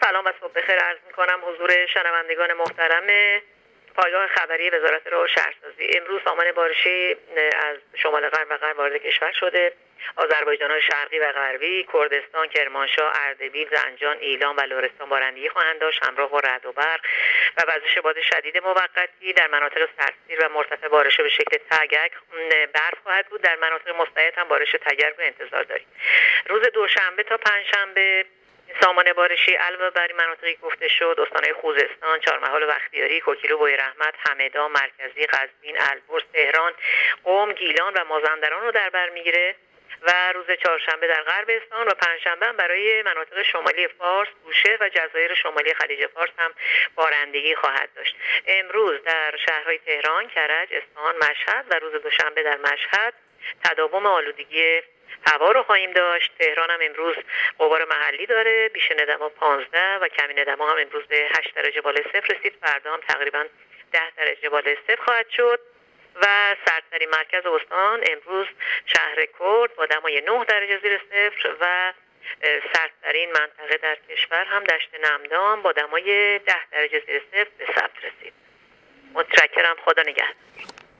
سلام و صبح بخیر عرض می‌کنم حضور شنوندگان محترم پایگاه خبری وزارت راه و شهرسازی. امروز سامان بارشی از شمال غرب و غرب وارد کشور شده. آذربایجان‌های شرقی و غربی، کردستان، کرمانشاه، اردبیل، زنجان، ایلام و لرستان بارندگی خواهند داشت همراه با رعد و برق و وزش باد شدید موقتی. در مناطق سردسیر و مرتفع بارش به شکل تگک برف خواهد بود. در مناطق مستعد هم بارش تگرگ رو انتظار داریم. روز دوشنبه تا پنجشنبه سامان بارشی علاوه بر این مناطقی گفته شد استان‌های خوزستان، چهارمحال و بختیاری، کوکیلو، بویراحمد، همدان، مرکزی، قزوین، البرز، تهران، قم، گیلان و مازندران رو در بر میگیره و روز چهارشنبه در غرب استان و پنجشنبه هم برای مناطق شمالی فارس، بوشهر و جزایر شمالی خلیج فارس هم بارندگی خواهد داشت. امروز در شهرهای تهران، کرج، اصفهان، مشهد و روز دوشنبه در مشهد تداوم آلودگی هوا رو خواهیم داشت. تهران هم امروز غبار محلی داره، بیشتر دما 15 و کمین دما هم امروز به 8 درجه بالای صفر رسید. فردا هم تقریبا 10 درجه بالای صفر خواهد شد و سردترین مرکز استان امروز شهر کرد با دمای 9 درجه زیر صفر و سردترین منطقه در کشور هم دشت نمدان با دمای 10 درجه زیر صفر به ثبت رسید. متشکرم. خدا نگهدار.